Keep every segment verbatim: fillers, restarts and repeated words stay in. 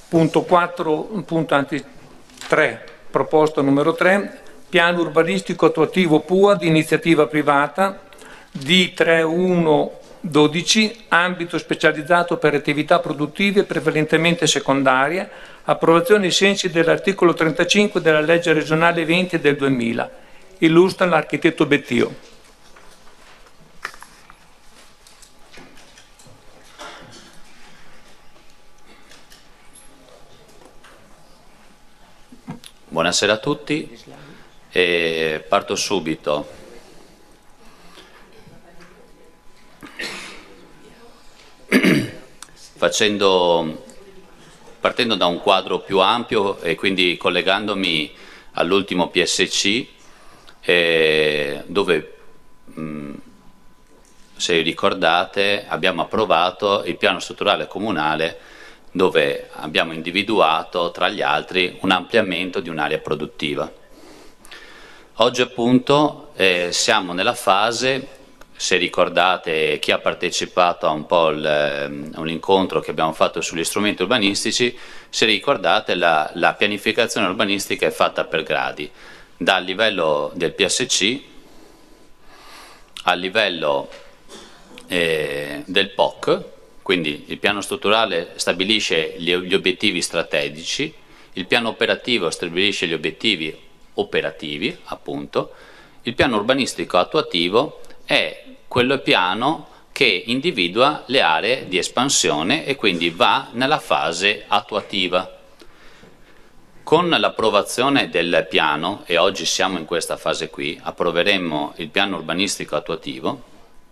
Punto quattro, punto anzi tre, proposta numero tre, piano urbanistico attuativo P U A di iniziativa privata D tre uno dodici, ambito specializzato per attività produttive prevalentemente secondarie, approvazione ai sensi dell'articolo trentacinque della legge regionale venti del duemila. Illustra l'architetto Bettio. Buonasera a tutti, e parto subito. Facendo, partendo da un quadro più ampio e quindi collegandomi all'ultimo P S C, eh, dove, mh, se ricordate, abbiamo approvato il piano strutturale comunale, dove abbiamo individuato tra gli altri un ampliamento di un'area produttiva. Oggi appunto eh, siamo nella fase, se ricordate chi ha partecipato a un po' il, un incontro che abbiamo fatto sugli strumenti urbanistici, se ricordate la, la pianificazione urbanistica è fatta per gradi, dal livello del P S C al livello eh, del P O C. Quindi il piano strutturale stabilisce gli, gli obiettivi strategici, il piano operativo stabilisce gli obiettivi operativi, appunto, il piano urbanistico attuativo è quello piano che individua le aree di espansione e quindi va nella fase attuativa. Con l'approvazione del piano, e oggi siamo in questa fase qui, approveremo il piano urbanistico attuativo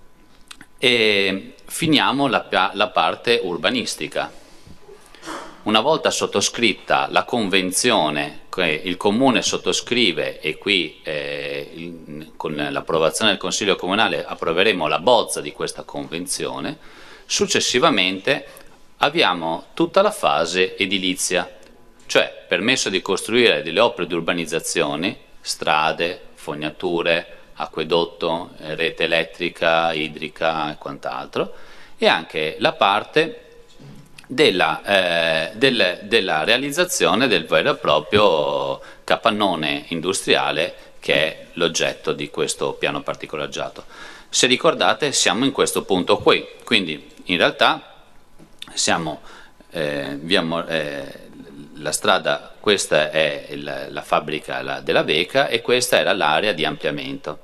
e finiamo la, la parte urbanistica. Una volta sottoscritta la convenzione che il Comune sottoscrive, e qui eh, il, con l'approvazione del Consiglio Comunale approveremo la bozza di questa convenzione, successivamente avviamo tutta la fase edilizia, cioè permesso di costruire delle opere di urbanizzazione, strade, fognature, acquedotto, rete elettrica, idrica e quant'altro, e anche la parte della, eh, del, della realizzazione del vero e proprio capannone industriale che è l'oggetto di questo piano particolareggiato. Se ricordate siamo in questo punto qui, quindi in realtà siamo eh, via, eh, la strada, questa è il, la fabbrica la, della Veca e questa era l'area di ampliamento.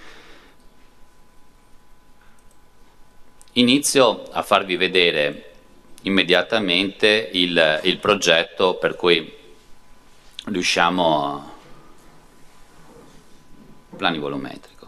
Inizio a farvi vedere immediatamente il, il progetto per cui riusciamo a plani volumetrico.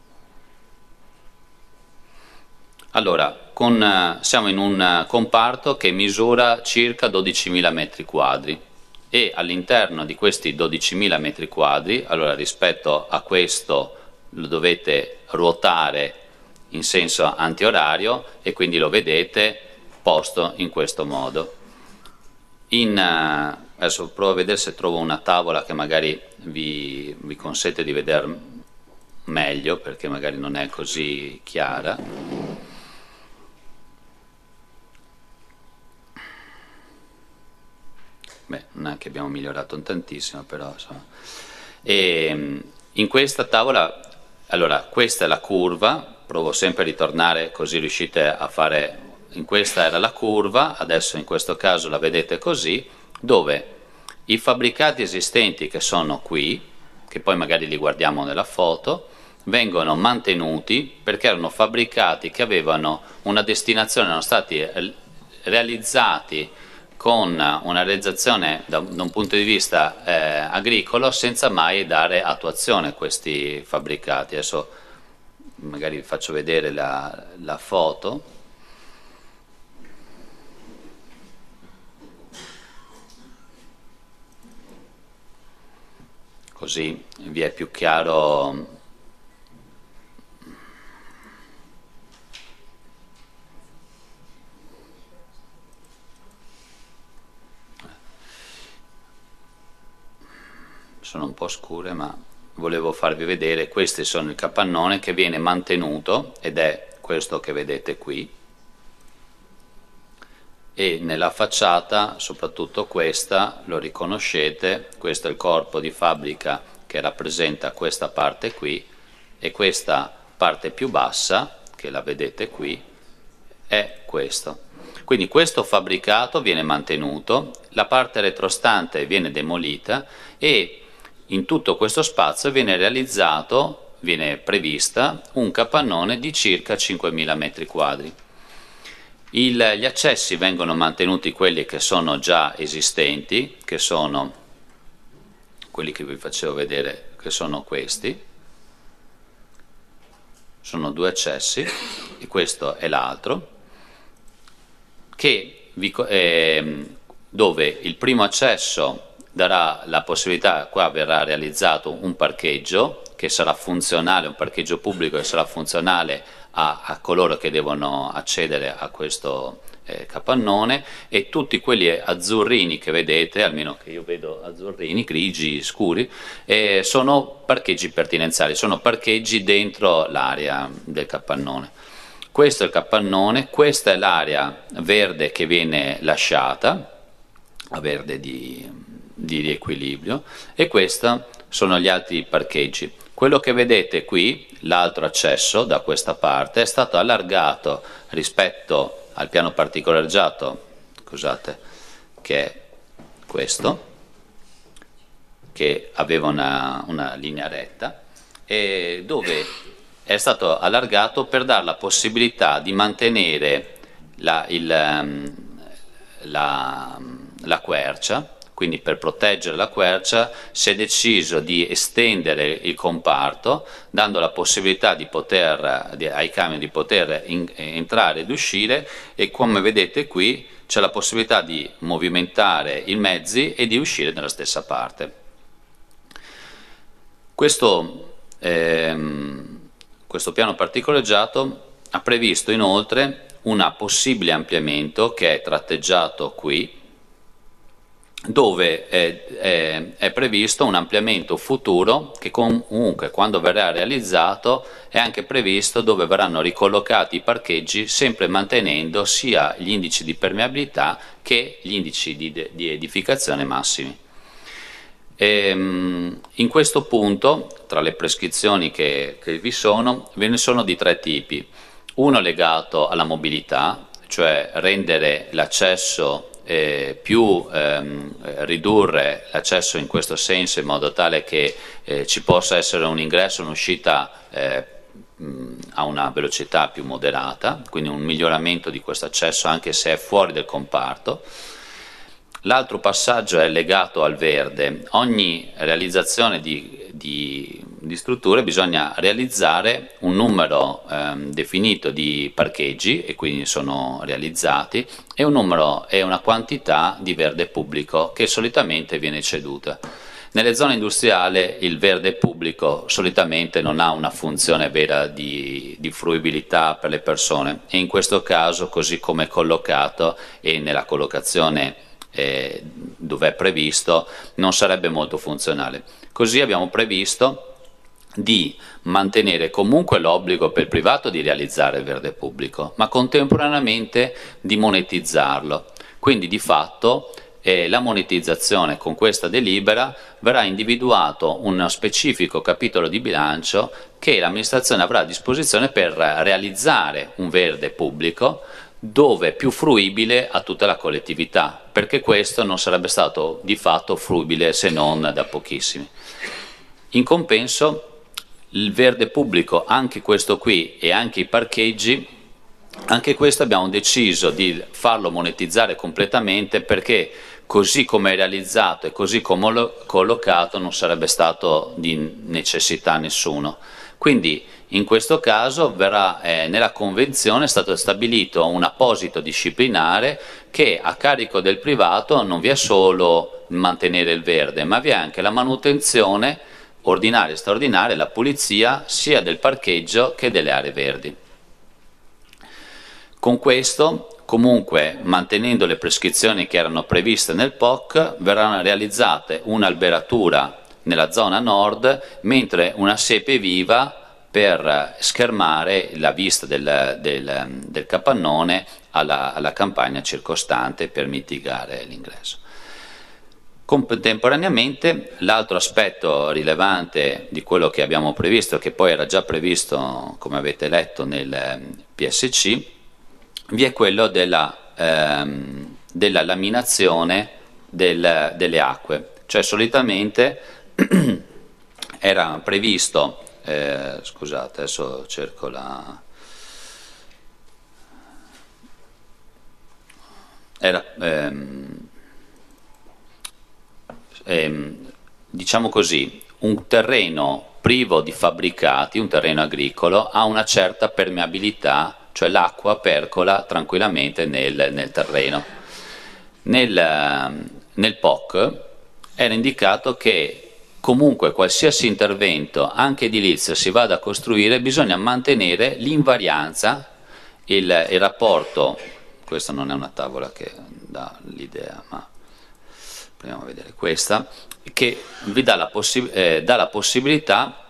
Allora, con, siamo in un comparto che misura circa dodicimila metri quadri e all'interno di questi dodicimila metri quadri, allora rispetto a questo lo dovete ruotare in senso antiorario e quindi lo vedete posto in questo modo. In, uh, adesso provo a vedere se trovo una tavola che magari vi, vi consente di vedere meglio, perché magari non è così chiara. Beh, non è che abbiamo migliorato tantissimo, però insomma. E, in questa tavola, allora questa è la curva, provo sempre a ritornare così riuscite a fare. In questa era la curva, adesso in questo caso la vedete così, dove i fabbricati esistenti che sono qui, che poi magari li guardiamo nella foto, vengono mantenuti perché erano fabbricati che avevano una destinazione, erano stati realizzati con una realizzazione da, da un punto di vista eh, agricolo senza mai dare attuazione a questi fabbricati. Adesso magari vi faccio vedere la, la foto. Così vi è più chiaro. Sono un po' scure, ma volevo farvi vedere. Questi sono il capannone che viene mantenuto ed è questo che vedete qui, e nella facciata, soprattutto questa, lo riconoscete, questo è il corpo di fabbrica che rappresenta questa parte qui, e questa parte più bassa, che la vedete qui, è questo. Quindi questo fabbricato viene mantenuto, la parte retrostante viene demolita e in tutto questo spazio viene realizzato, viene prevista un capannone di circa cinquemila metri quadri. Il, gli accessi vengono mantenuti quelli che sono già esistenti, che sono quelli che vi facevo vedere, che sono questi. Sono due accessi, e questo è l'altro, che vi, eh, dove il primo accesso darà la possibilità, qua verrà realizzato un parcheggio che sarà funzionale, un parcheggio pubblico che sarà funzionale a, a coloro che devono accedere a questo eh, capannone, e tutti quelli azzurrini che vedete, almeno che io vedo azzurrini, grigi, scuri, eh, sono parcheggi pertinenziali, sono parcheggi dentro l'area del capannone. Questo è il capannone, questa è l'area verde che viene lasciata, a verde di, di riequilibrio, e questi sono gli altri parcheggi. Quello che vedete qui, l'altro accesso da questa parte, è stato allargato rispetto al piano particolareggiato, scusate, che è questo, che aveva una, una linea retta, e dove è stato allargato per dare la possibilità di mantenere la, il, la, la quercia. Quindi per proteggere la quercia si è deciso di estendere il comparto, dando la possibilità di poter, di, ai camion di poter in, entrare ed uscire, e come vedete qui c'è la possibilità di movimentare i mezzi e di uscire nella stessa parte. Questo, ehm, questo piano particolareggiato ha previsto inoltre un possibile ampliamento che è tratteggiato qui, dove è, è, è previsto un ampliamento futuro che comunque, quando verrà realizzato, è anche previsto dove verranno ricollocati i parcheggi, sempre mantenendo sia gli indici di permeabilità che gli indici di, di edificazione massimi. E, in questo punto, tra le prescrizioni che, che vi sono, ve ne sono di tre tipi. Uno legato alla mobilità, cioè rendere l'accesso Eh, più ehm, ridurre l'accesso in questo senso, in modo tale che eh, ci possa essere un ingresso e un'uscita eh, a una velocità più moderata, quindi un miglioramento di questo accesso anche se è fuori del comparto. L'altro passaggio è legato al verde. Ogni realizzazione di, di, di strutture bisogna realizzare un numero ehm, definito di parcheggi, e quindi sono realizzati, e un numero e una quantità di verde pubblico che solitamente viene ceduta. Nelle zone industriali il verde pubblico solitamente non ha una funzione vera di, di fruibilità per le persone, e in questo caso, così come è collocato e nella collocazione Eh, dove è previsto, non sarebbe molto funzionale. Così abbiamo previsto di mantenere comunque l'obbligo per il privato di realizzare il verde pubblico, ma contemporaneamente di monetizzarlo. Quindi di fatto eh, la monetizzazione, con questa delibera verrà individuato uno specifico capitolo di bilancio che l'amministrazione avrà a disposizione per realizzare un verde pubblico dove più fruibile a tutta la collettività, perché questo non sarebbe stato di fatto fruibile se non da pochissimi. In compenso il verde pubblico, anche questo qui e anche i parcheggi, anche questo abbiamo deciso di farlo monetizzare completamente, perché così come è realizzato e così come collocato non sarebbe stato di necessità nessuno. Quindi in questo caso verrà, eh, nella convenzione è stato stabilito un apposito disciplinare che a carico del privato non vi è solo mantenere il verde, ma vi è anche la manutenzione ordinaria e straordinaria, la pulizia sia del parcheggio che delle aree verdi. Con questo, comunque mantenendo le prescrizioni che erano previste nel P O C, verranno realizzate un'alberatura nella zona nord, mentre una siepe viva per schermare la vista del, del, del capannone alla, alla campagna circostante per mitigare l'ingresso. Contemporaneamente l'altro aspetto rilevante di quello che abbiamo previsto, che poi era già previsto, come avete letto, nel P S C, vi è quello della, ehm, della laminazione del, delle acque. Cioè solitamente era previsto, eh, scusate adesso cerco la... era... Ehm, ehm, diciamo così, un terreno privo di fabbricati, un terreno agricolo, ha una certa permeabilità, cioè l'acqua percola tranquillamente nel, nel terreno. Nel, nel P O C era indicato che comunque qualsiasi intervento, anche edilizio, si vada a costruire, bisogna mantenere l'invarianza, il, il rapporto, questa non è una tavola che dà l'idea, ma proviamo a vedere questa, che vi dà la, possi- eh, dà la possibilità,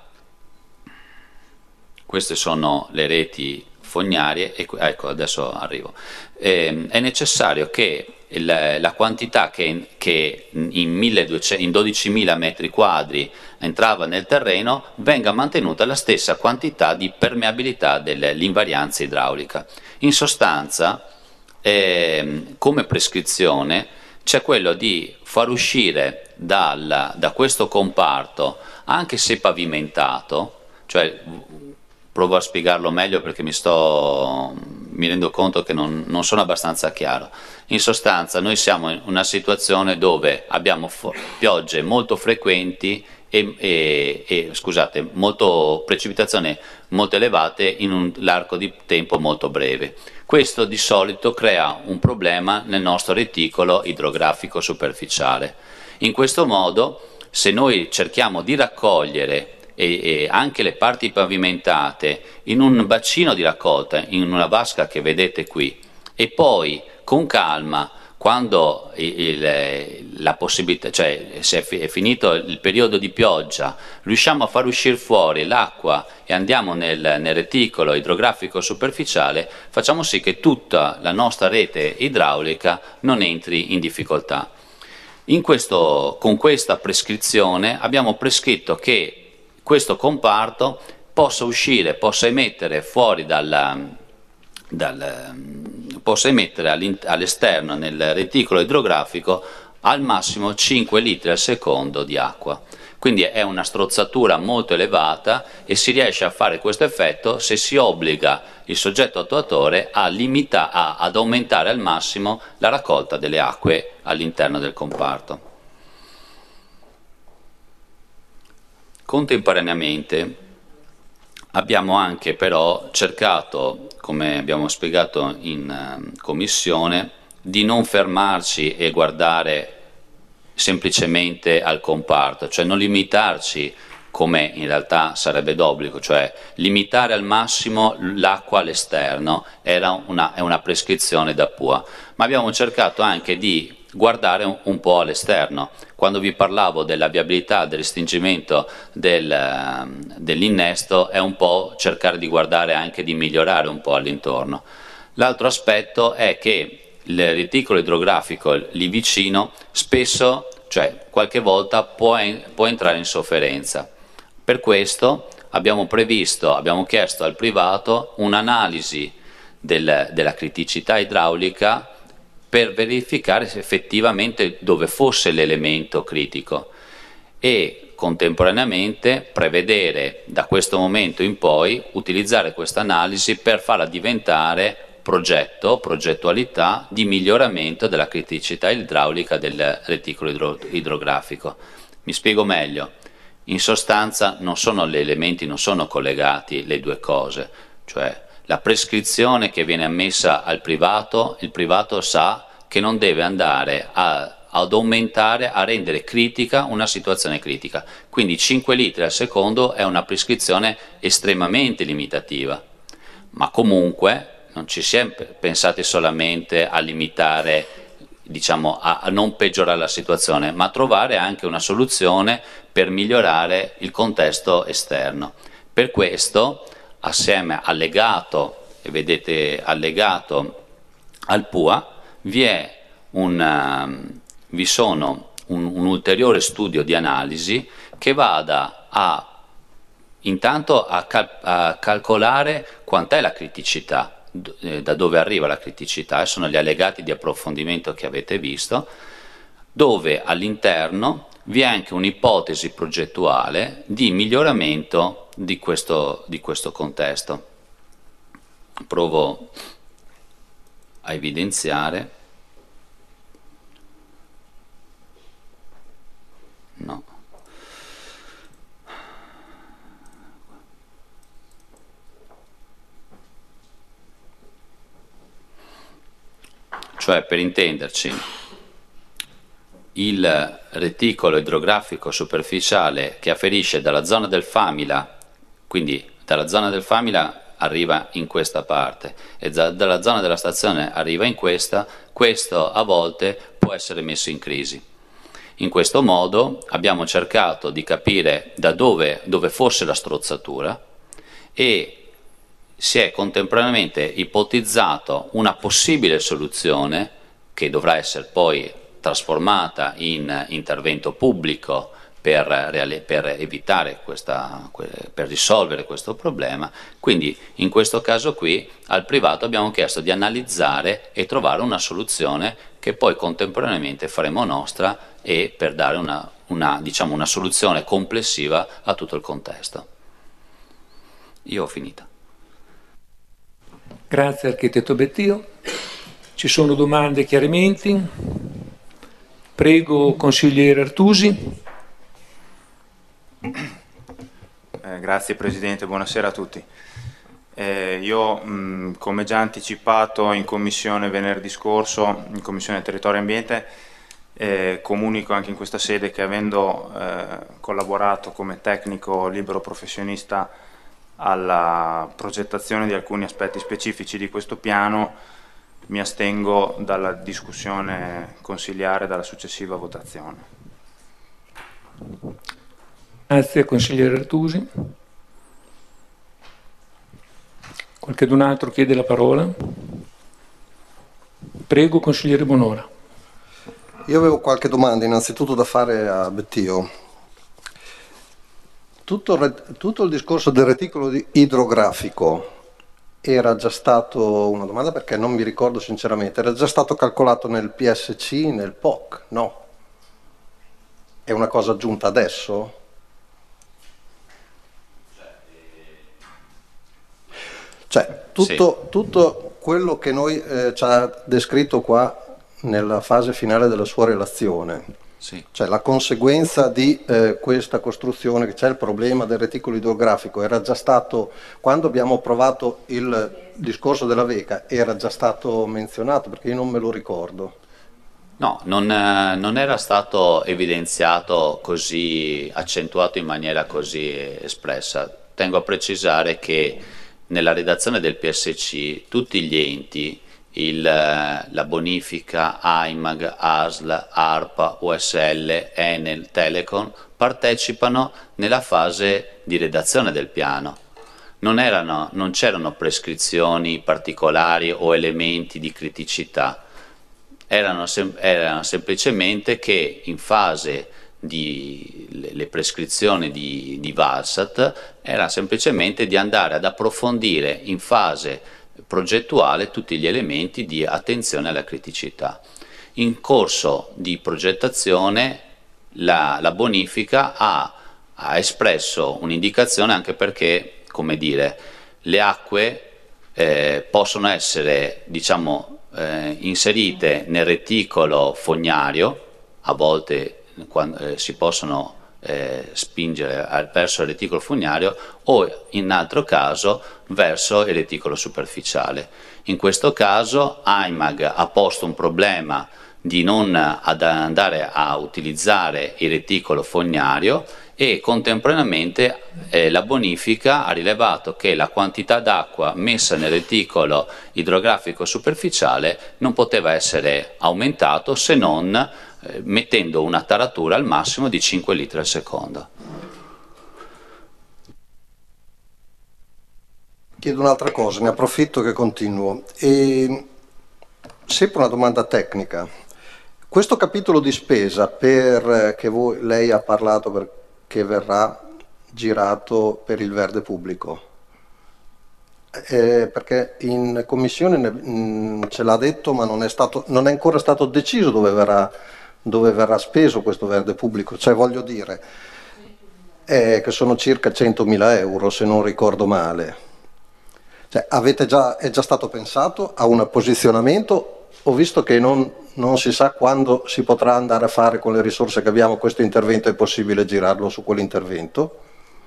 queste sono le reti fognarie, e, ecco adesso arrivo, eh, è necessario che il, la quantità che, che in, milleduecento, in dodicimila metri quadri entrava nel terreno venga mantenuta la stessa quantità di permeabilità dell'invarianza idraulica. In sostanza, eh, come prescrizione, c'è quello di far uscire dal, da questo comparto, anche se pavimentato, cioè provo a spiegarlo meglio perché mi, sto, mi rendo conto che non, non sono abbastanza chiaro. In sostanza noi siamo in una situazione dove abbiamo piogge molto frequenti e, e, e scusate, molto, precipitazioni molto elevate in un l'arco di tempo molto breve. Questo di solito crea un problema nel nostro reticolo idrografico superficiale. In questo modo, se noi cerchiamo di raccogliere e, e anche le parti pavimentate in un bacino di raccolta, in una vasca che vedete qui, e poi con calma, quando il, la possibilità, cioè se è finito il periodo di pioggia, riusciamo a far uscire fuori l'acqua e andiamo nel, nel reticolo idrografico superficiale, facciamo sì che tutta la nostra rete idraulica non entri in difficoltà. In questo, con questa prescrizione abbiamo prescritto che questo comparto possa uscire, possa emettere fuori dalla, dal, possa emettere all'esterno nel reticolo idrografico al massimo cinque litri al secondo di acqua. Quindi è una strozzatura molto elevata e si riesce a fare questo effetto se si obbliga il soggetto attuatore a limita, a, ad aumentare al massimo la raccolta delle acque all'interno del comparto. Contemporaneamente abbiamo anche però cercato, come abbiamo spiegato in uh, commissione, di non fermarci e guardare semplicemente al comparto, cioè non limitarci come in realtà sarebbe d'obbligo, cioè limitare al massimo l'acqua all'esterno era una, è una prescrizione da P U A, ma abbiamo cercato anche di guardare un, un po' all'esterno. Quando vi parlavo della viabilità, del restringimento del, dell'innesto, è un po' cercare di guardare anche di migliorare un po' all'intorno. L'altro aspetto è che il reticolo idrografico lì vicino spesso, cioè qualche volta, può, può entrare in sofferenza. Per questo abbiamo previsto, abbiamo chiesto al privato un'analisi del, della criticità idraulica per verificare se effettivamente dove fosse l'elemento critico e contemporaneamente prevedere da questo momento in poi utilizzare questa analisi per farla diventare progetto, progettualità di miglioramento della criticità idraulica del reticolo idro, idrografico. Mi spiego meglio. In sostanza non sono gli elementi, non sono collegati le due cose, cioè la prescrizione che viene ammessa al privato, il privato sa che non deve andare a, ad aumentare, a rendere critica una situazione critica. Quindi cinque litri al secondo è una prescrizione estremamente limitativa, ma comunque non ci si è pensati solamente a limitare, diciamo, a, a non peggiorare la situazione, ma a trovare anche una soluzione per migliorare il contesto esterno. Per questo, assieme allegato, e vedete allegato al P U A vi, è un, uh, vi sono un, un ulteriore studio di analisi che vada a intanto a, cal a calcolare quant'è la criticità, eh, da dove arriva la criticità, e sono gli allegati di approfondimento che avete visto, dove all'interno vi è anche un'ipotesi progettuale di miglioramento di questo, di questo contesto. Provo a evidenziare. No. Cioè, per intenderci, il reticolo idrografico superficiale che afferisce dalla zona del Famila, quindi dalla zona del Famila arriva in questa parte e dalla zona della stazione arriva in questa, questo a volte può essere messo in crisi. In questo modo abbiamo cercato di capire da dove, dove fosse la strozzatura, e si è contemporaneamente ipotizzato una possibile soluzione che dovrà essere poi trasformata in intervento pubblico per, per evitare questa, per risolvere questo problema. Quindi in questo caso qui al privato abbiamo chiesto di analizzare e trovare una soluzione che poi contemporaneamente faremo nostra, e per dare una, una, diciamo, una soluzione complessiva a tutto il contesto. Io ho finito. Grazie architetto Bettio. Ci sono domande, chiarimenti? Prego consigliere Artusi. Eh, grazie Presidente, buonasera a tutti. Eh, io mh, come già anticipato in commissione venerdì scorso, in commissione territorio e ambiente, eh, comunico anche in questa sede che, avendo eh, collaborato come tecnico libero professionista alla progettazione di alcuni aspetti specifici di questo piano, mi astengo dalla discussione consigliare e dalla successiva votazione. Grazie consigliere Artusi. Qualcun altro chiede la parola? Prego consigliere Bonora. Io avevo qualche domanda innanzitutto da fare a Bettio. Tutto, tutto il discorso del reticolo idrografico era già stato, una domanda perché non mi ricordo sinceramente, era già stato calcolato nel P S C, nel P O C? No. È una cosa aggiunta adesso? Cioè, tutto, sì. tutto quello che noi eh, ci ha descritto qua nella fase finale della sua relazione, sì. Cioè la conseguenza di eh, questa costruzione, che c'è il problema del reticolo idrografico, era già stato, quando abbiamo approvato il discorso della Veca, era già stato menzionato, perché io non me lo ricordo. No, non, eh, non era stato evidenziato così, accentuato in maniera così espressa. Tengo a precisare che nella redazione del P S C tutti gli enti, il, la bonifica, AIMAG, A S L, ARPA, U S L, Enel, Telecom partecipano nella fase di redazione del piano. Non erano, non c'erano prescrizioni particolari o elementi di criticità, erano, sem erano semplicemente che in fase di le, le prescrizioni di, di Valsat era semplicemente di andare ad approfondire in fase progettuale tutti gli elementi di attenzione alla criticità. In corso di progettazione la, la bonifica ha, ha espresso un'indicazione, anche perché, come dire, le acque eh, possono essere, diciamo, eh, inserite nel reticolo fognario, a volte quando, eh, si possono Eh, spingere verso il reticolo fognario, o in altro caso verso il reticolo superficiale. In questo caso AIMAG ha posto un problema di non ad andare a utilizzare il reticolo fognario, e contemporaneamente eh, la bonifica ha rilevato che la quantità d'acqua messa nel reticolo idrografico superficiale non poteva essere aumentato, se non eh, mettendo una taratura al massimo di cinque litri al secondo. Chiedo un'altra cosa, ne approfitto che continuo. E Sempre una domanda tecnica. Questo capitolo di spesa per, che voi, lei ha parlato per, che verrà girato per il verde pubblico, eh, perché in commissione ne, mh, ce l'ha detto, ma non è, stato, non è ancora stato deciso dove verrà, dove verrà speso questo verde pubblico, cioè voglio dire eh, che sono circa centomila euro se non ricordo male. Cioè, avete già, è già stato pensato a un posizionamento? Ho visto che non, non si sa quando si potrà andare a fare con le risorse che abbiamo questo intervento, è possibile girarlo su quell'intervento?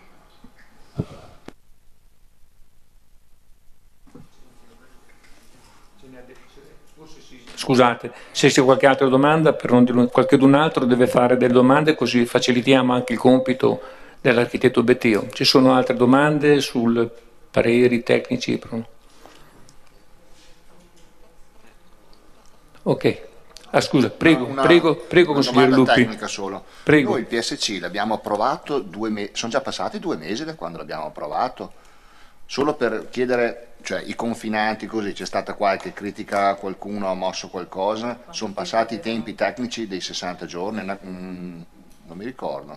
Scusate, se c'è qualche altra domanda, per non dire qualcun altro deve fare delle domande, così facilitiamo anche il compito dell'architetto Bettio. Ci sono altre domande sul pareri tecnici? Ok, ah, scusa, prego, una, prego, prego una consigliere domanda Lupi. tecnica solo. Prego. Noi il P S C l'abbiamo approvato due mesi, sono già passati due mesi da quando l'abbiamo approvato, solo per chiedere, cioè i confinanti così, c'è stata qualche critica, qualcuno ha mosso qualcosa, sono passati i tempi tecnici dei sessanta giorni, mm, non mi ricordo.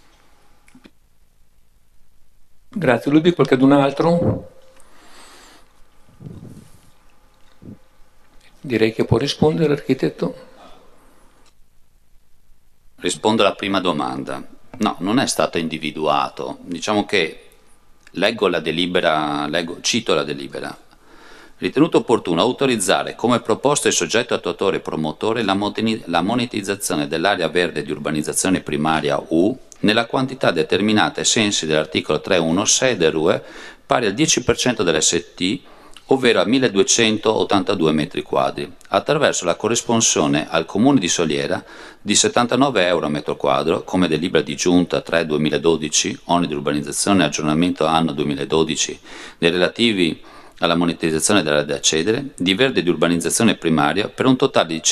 Grazie Lupi, qualcun altro? Direi che può rispondere l'architetto. Rispondo alla prima domanda. No, non è stato individuato. Diciamo che leggo la delibera, leggo, cito la delibera. Ritenuto opportuno autorizzare come proposto il soggetto attuatore e promotore la, la monetizzazione dell'area verde di urbanizzazione primaria U nella quantità determinata ai sensi dell'articolo tre punto uno sei del R U E pari al dieci per cento dell'S T, ovvero a milleduecentottantadue metri quadri, attraverso la corresponsione al Comune di Soliera di settantanove euro a metro quadro, come delibera di giunta tre duemiladodici, oneri di urbanizzazione e aggiornamento anno duemiladodici, dei relativi alla monetizzazione dell'area da cedere, di verde di urbanizzazione primaria per un totale di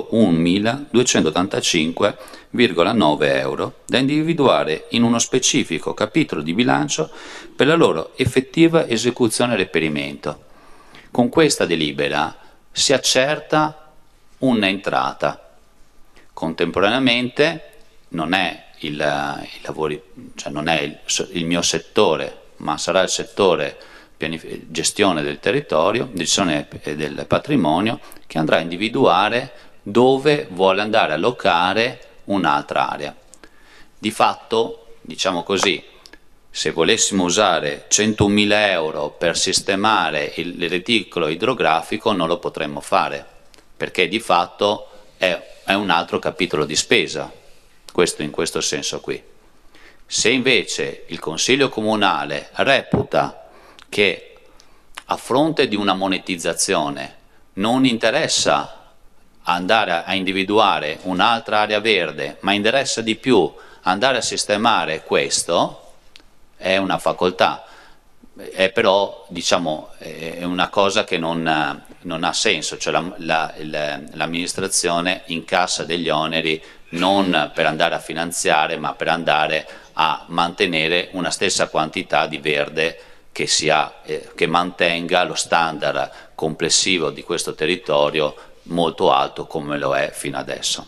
centounomiladuecentottantacinque virgola nove euro, da individuare in uno specifico capitolo di bilancio per la loro effettiva esecuzione e reperimento. Con questa delibera si accerta un'entrata. Contemporaneamente non è il, il lavori, cioè non è il, il mio settore, ma sarà il settore gestione del territorio, gestione del patrimonio, che andrà a individuare dove vuole andare a allocare un'altra area. Di fatto, diciamo così, se volessimo usare centomila euro per sistemare il, il reticolo idrografico non lo potremmo fare, perché di fatto è, è un altro capitolo di spesa, questo in questo senso qui. Se invece il Consiglio Comunale reputa che a fronte di una monetizzazione non interessa andare a individuare un'altra area verde, ma interessa di più andare a sistemare questo, è una facoltà, è però diciamo è una cosa che non, non ha senso, cioè la, la, l'amministrazione incassa degli oneri non per andare a finanziare, ma per andare a mantenere una stessa quantità di verde che, sia, eh, che mantenga lo standard complessivo di questo territorio molto alto come lo è fino adesso.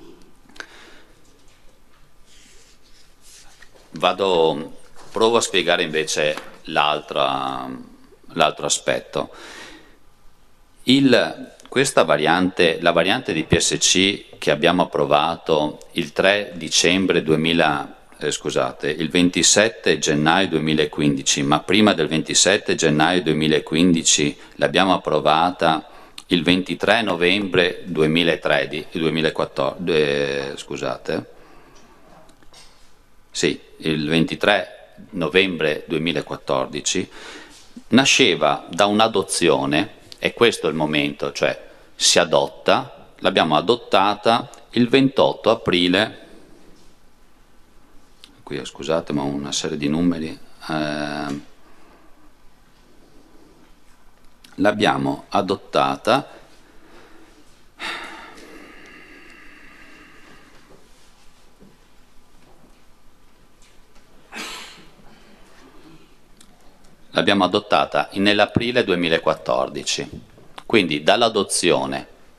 Vado, provo a spiegare invece l'altro aspetto. Il, questa variante, la variante di P S C che abbiamo approvato il tre dicembre duemila Eh, scusate, il ventisette gennaio duemilaquindici, ma prima del ventisette gennaio duemilaquindici l'abbiamo approvata il ventitré novembre duemilatredici, duemilaquattordici, eh, scusate, sì, il ventitré novembre duemilaquattordici, nasceva da un'adozione, e questo è il momento, cioè si adotta, l'abbiamo adottata il ventotto aprile. Qui scusate ma ho una serie di numeri, eh, l'abbiamo adottata l'abbiamo adottata nell'aprile duemilaquattordici, quindi dall'adozione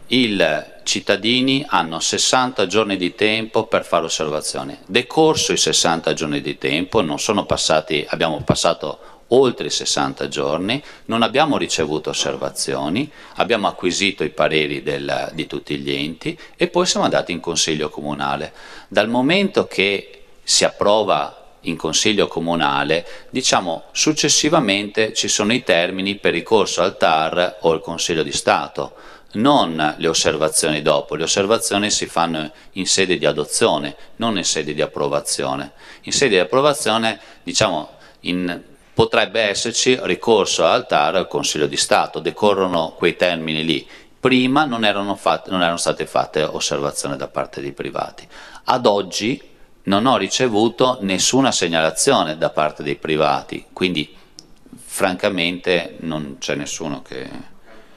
i cittadini hanno sessanta giorni di tempo per fare osservazioni. Decorso i sessanta giorni di tempo, non sono passati, abbiamo passato oltre i sessanta giorni, non abbiamo ricevuto osservazioni, abbiamo acquisito i pareri del, di tutti gli enti e poi siamo andati in Consiglio Comunale. Dal momento che si approva in Consiglio Comunale, diciamo successivamente ci sono i termini per ricorso al T A R o al Consiglio di Stato, non le osservazioni dopo. Le osservazioni si fanno in sede di adozione, non in sede di approvazione. In sede di approvazione, diciamo, in, potrebbe esserci ricorso al T A R o al Consiglio di Stato, decorrono quei termini lì. Prima non erano, fatte, non erano state fatte osservazioni da parte dei privati. Ad oggi non ho ricevuto nessuna segnalazione da parte dei privati, quindi francamente non c'è nessuno che...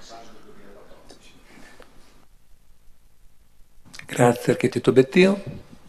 Grazie architetto Bettio.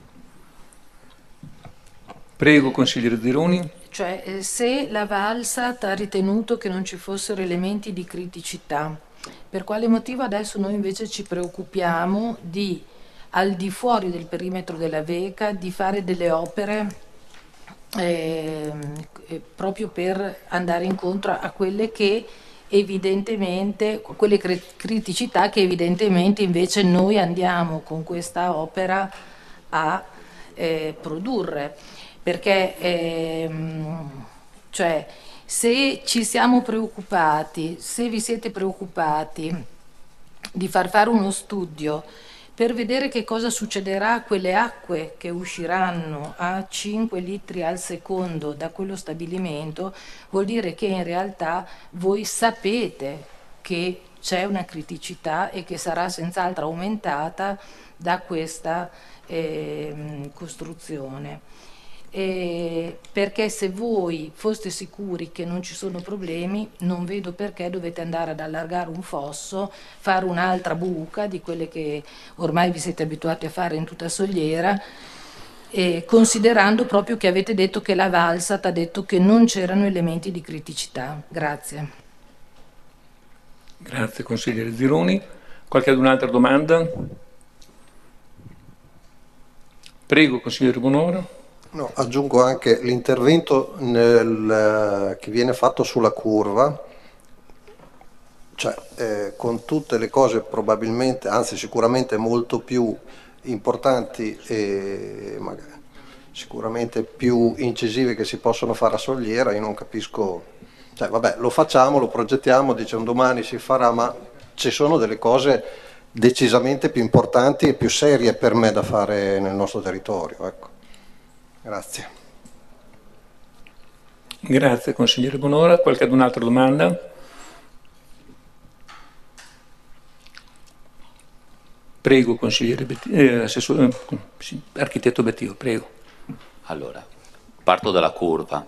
Prego consigliere Zironi. Cioè, eh, se la Valsat ha ritenuto che non ci fossero elementi di criticità, per quale motivo adesso noi invece ci preoccupiamo di, al di fuori del perimetro della VECA, di fare delle opere eh, proprio per andare incontro a quelle che evidentemente, quelle criticità che evidentemente invece noi andiamo con questa opera a eh, produrre? Perché ehm, cioè, se ci siamo preoccupati, se vi siete preoccupati di far fare uno studio per vedere che cosa succederà a quelle acque che usciranno a cinque litri al secondo da quello stabilimento, vuol dire che in realtà voi sapete che c'è una criticità e che sarà senz'altro aumentata da questa eh, costruzione. Eh, perché se voi foste sicuri che non ci sono problemi, non vedo perché dovete andare ad allargare un fosso, fare un'altra buca di quelle che ormai vi siete abituati a fare in tutta Soliera, eh, considerando proprio che avete detto che la Valsat ha detto che non c'erano elementi di criticità. Grazie. Grazie consigliere Zironi. Qualche un'altra domanda? Prego consigliere Bonoro. No, aggiungo anche l'intervento nel, che viene fatto sulla curva, cioè eh, con tutte le cose probabilmente, anzi sicuramente molto più importanti e magari, sicuramente più incisive che si possono fare a Soliera. Io non capisco, cioè vabbè, lo facciamo, lo progettiamo, dice un domani si farà, ma ci sono delle cose decisamente più importanti e più serie per me da fare nel nostro territorio, ecco. Grazie. Grazie consigliere Bonora. Qualche un'altra domanda? Prego consigliere Bettio, eh, assessore, sì, architetto Bettio, prego. Allora, parto dalla curva.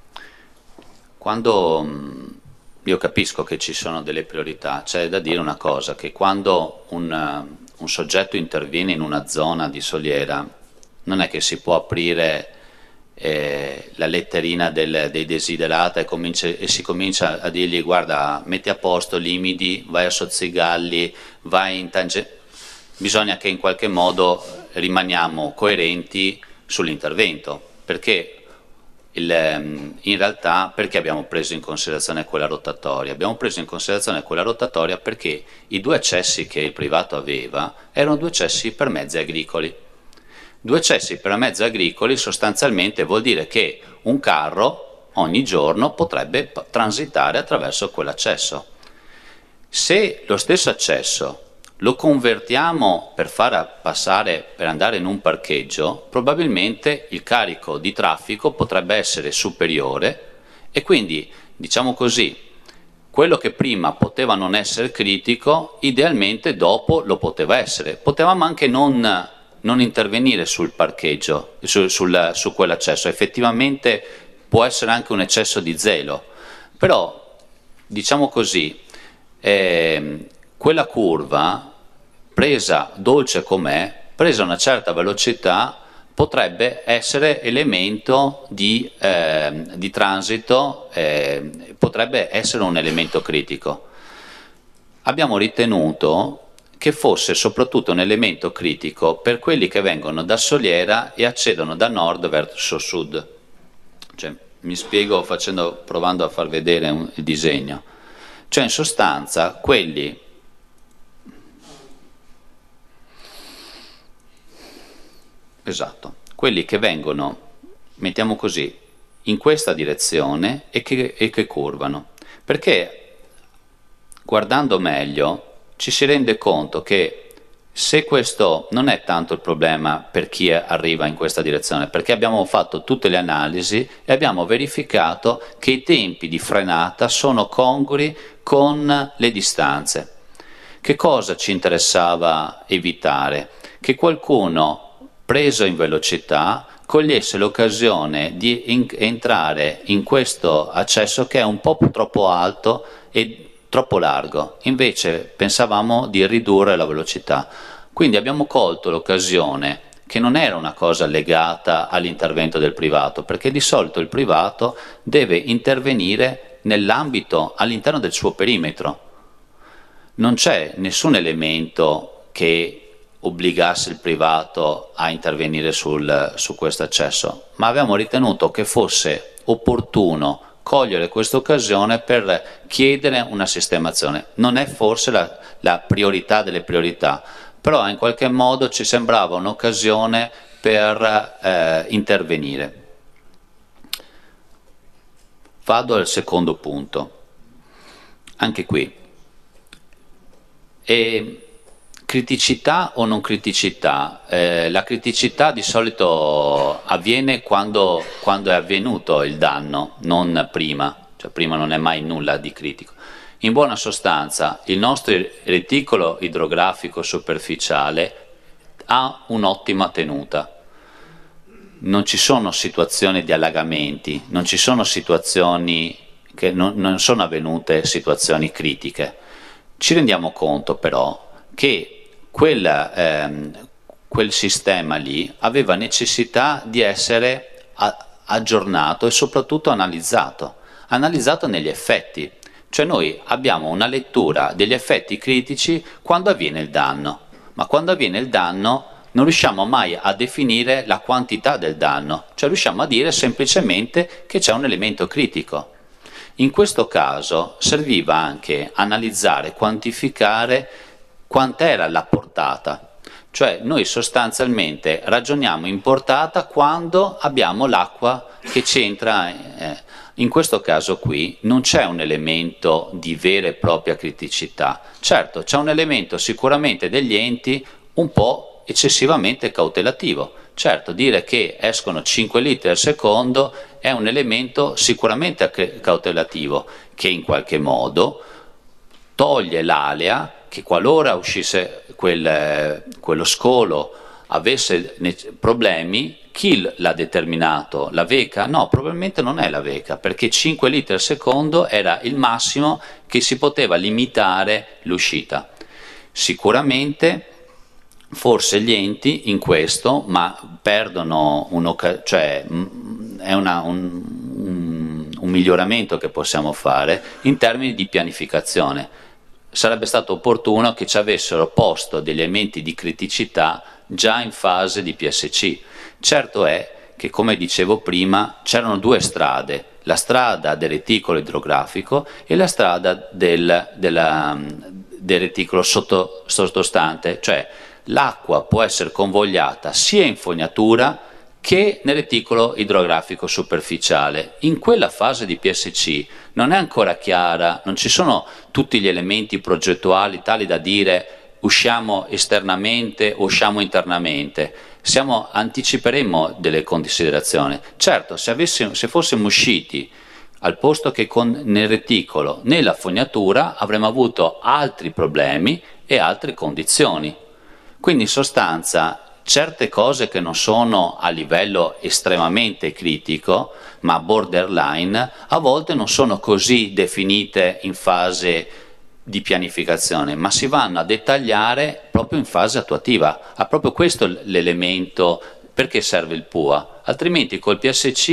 Quando io capisco che ci sono delle priorità, c'è da dire una cosa, che quando un, un soggetto interviene in una zona di Soliera, non è che si può aprire eh, la letterina del, dei desiderata e, comincia, e si comincia a dirgli guarda, metti a posto Limidi, vai a Sozzigalli, vai in Tangente. Bisogna che in qualche modo rimaniamo coerenti sull'intervento, perché il, in realtà perché abbiamo preso in considerazione quella rotatoria? Abbiamo preso in considerazione quella rotatoria perché i due accessi che il privato aveva erano due accessi per mezzi agricoli. Due accessi per mezzi agricoli sostanzialmente vuol dire che un carro ogni giorno potrebbe transitare attraverso quell'accesso. Se lo stesso accesso lo convertiamo per far passare, per andare in un parcheggio, probabilmente il carico di traffico potrebbe essere superiore e quindi, diciamo così, quello che prima poteva non essere critico, idealmente dopo lo poteva essere. Potevamo anche non... non intervenire sul parcheggio, su, sul, su quell'accesso. Effettivamente può essere anche un eccesso di zelo, però diciamo così, eh, quella curva presa dolce com'è, presa a una certa velocità, potrebbe essere elemento di, eh, di transito, eh, potrebbe essere un elemento critico. Abbiamo ritenuto che fosse soprattutto un elemento critico per quelli che vengono da Soliera e accedono da nord verso sud. Cioè, mi spiego facendo, provando a far vedere un, il disegno. Cioè in sostanza quelli esatto, quelli che vengono, mettiamo così, in questa direzione e che, e che curvano, perché guardando meglio ci si rende conto che se questo non è tanto il problema per chi arriva in questa direzione, perché abbiamo fatto tutte le analisi e abbiamo verificato che i tempi di frenata sono congrui con le distanze. Che cosa ci interessava evitare? Che qualcuno, preso in velocità, cogliesse l'occasione di in- entrare in questo accesso che è un po' troppo alto e troppo largo, invece pensavamo di ridurre la velocità. Quindi abbiamo colto l'occasione, che non era una cosa legata all'intervento del privato, perché di solito il privato deve intervenire nell'ambito, all'interno del suo perimetro. Non c'è nessun elemento che obbligasse il privato a intervenire sul, su questo accesso, ma abbiamo ritenuto che fosse opportuno cogliere questa occasione per chiedere una sistemazione. Non è forse la, la priorità delle priorità, però in qualche modo ci sembrava un'occasione per eh, intervenire. Vado al secondo punto. Anche qui. E criticità o non criticità? Eh, la criticità di solito avviene quando, quando è avvenuto il danno, non prima, cioè prima non è mai nulla di critico. In buona sostanza, il nostro reticolo idrografico superficiale ha un'ottima tenuta. Non ci sono situazioni di allagamenti, non ci sono situazioni che non, non sono avvenute situazioni critiche. Ci rendiamo conto però che Quel, ehm, quel sistema lì aveva necessità di essere a- aggiornato e soprattutto analizzato, analizzato negli effetti. Cioè noi abbiamo una lettura degli effetti critici quando avviene il danno, ma quando avviene il danno non riusciamo mai a definire la quantità del danno, cioè riusciamo a dire semplicemente che c'è un elemento critico. In questo caso serviva anche analizzare, quantificare quant'era la portata, cioè noi sostanzialmente ragioniamo in portata quando abbiamo l'acqua che c'entra, eh, in questo caso qui non c'è un elemento di vera e propria criticità, certo c'è un elemento sicuramente degli enti un po' eccessivamente cautelativo, certo dire che escono cinque litri al secondo è un elemento sicuramente cautelativo che in qualche modo toglie l'alea che qualora uscisse quel, quello scolo avesse problemi, chi l'ha determinato? La Veca? No, probabilmente non è la Veca, perché cinque litri al secondo era il massimo che si poteva limitare l'uscita. Sicuramente, forse gli enti in questo, ma perdono un'occasione, cioè è una, un, un, un miglioramento che possiamo fare in termini di pianificazione. Sarebbe stato opportuno che ci avessero posto degli elementi di criticità già in fase di P S C. Certo è che, come dicevo prima, c'erano due strade, la strada del reticolo idrografico e la strada del, della, del reticolo sotto, sottostante, cioè l'acqua può essere convogliata sia in fognatura che nel reticolo idrografico superficiale. In quella fase di P S C non è ancora chiara, non ci sono tutti gli elementi progettuali tali da dire usciamo esternamente o usciamo internamente. Siamo, anticiperemo delle considerazioni. Certo, se, avessimo, se fossimo usciti al posto che con, nel reticolo, nella fognatura, avremmo avuto altri problemi e altre condizioni. Quindi in sostanza certe cose che non sono a livello estremamente critico, ma borderline, a volte non sono così definite in fase di pianificazione, ma si vanno a dettagliare proprio in fase attuativa. Ha proprio questo l'elemento perché serve il P U A, altrimenti col P S C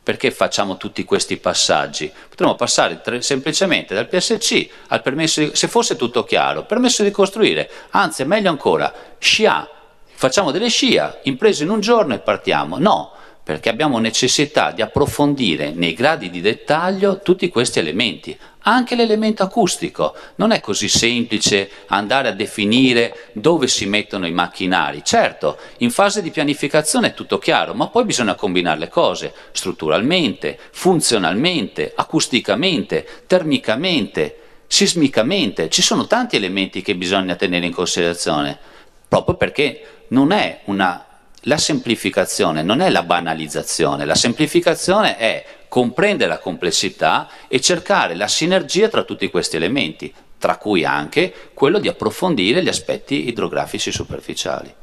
Perché facciamo tutti questi passaggi? Potremmo passare tre, semplicemente dal P S C al permesso di, se fosse tutto chiaro, permesso di costruire, anzi è meglio ancora, SCIA, facciamo delle SCIA, imprese in un giorno e partiamo. No, perché abbiamo necessità di approfondire nei gradi di dettaglio tutti questi elementi. Anche l'elemento acustico, non è così semplice andare a definire dove si mettono i macchinari. Certo, in fase di pianificazione è tutto chiaro, ma poi bisogna combinare le cose strutturalmente, funzionalmente, acusticamente, termicamente, sismicamente. Ci sono tanti elementi che bisogna tenere in considerazione, proprio perché non è una... La semplificazione non è la banalizzazione, la semplificazione è comprendere la complessità e cercare la sinergia tra tutti questi elementi, tra cui anche quello di approfondire gli aspetti idrografici superficiali.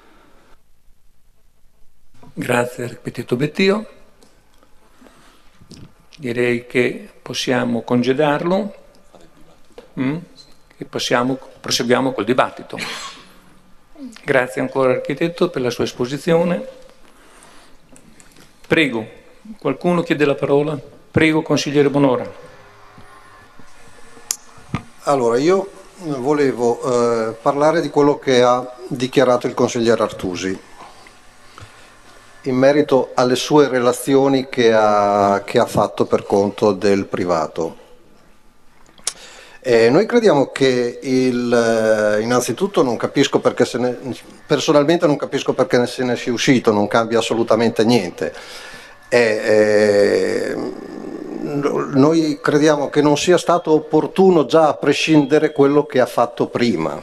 Grazie, architetto Bettio. Direi che possiamo congedarlo mm? e possiamo, proseguiamo col dibattito. Grazie ancora architetto per la sua esposizione. Prego, qualcuno chiede la parola? Prego, consigliere Bonora. Allora, io volevo eh, parlare di quello che ha dichiarato il consigliere Artusi in merito alle sue relazioni che ha, che ha fatto per conto del privato. Eh, noi crediamo che il, eh, innanzitutto non capisco perché se ne, personalmente non capisco perché se ne sia uscito, non cambia assolutamente niente. Eh, eh, noi crediamo che non sia stato opportuno già a prescindere quello che ha fatto prima.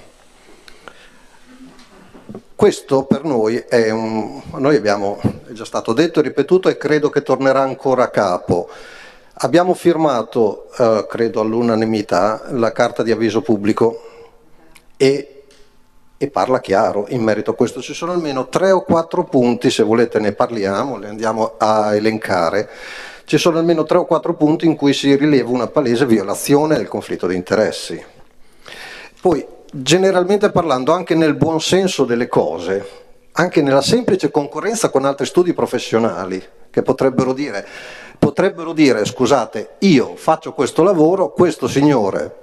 Questo per noi è un... noi abbiamo, è già stato detto e ripetuto e credo che tornerà ancora a capo. Abbiamo firmato, eh, credo all'unanimità, la carta di avviso pubblico e, e parla chiaro in merito a questo. Ci sono almeno tre o quattro punti, se volete ne parliamo, le andiamo a elencare. Ci sono almeno tre o quattro punti in cui si rileva una palese violazione del conflitto di interessi. Poi, generalmente parlando, anche nel buon senso delle cose, anche nella semplice concorrenza con altri studi professionali, che potrebbero dire... potrebbero dire, scusate, io faccio questo lavoro, questo signore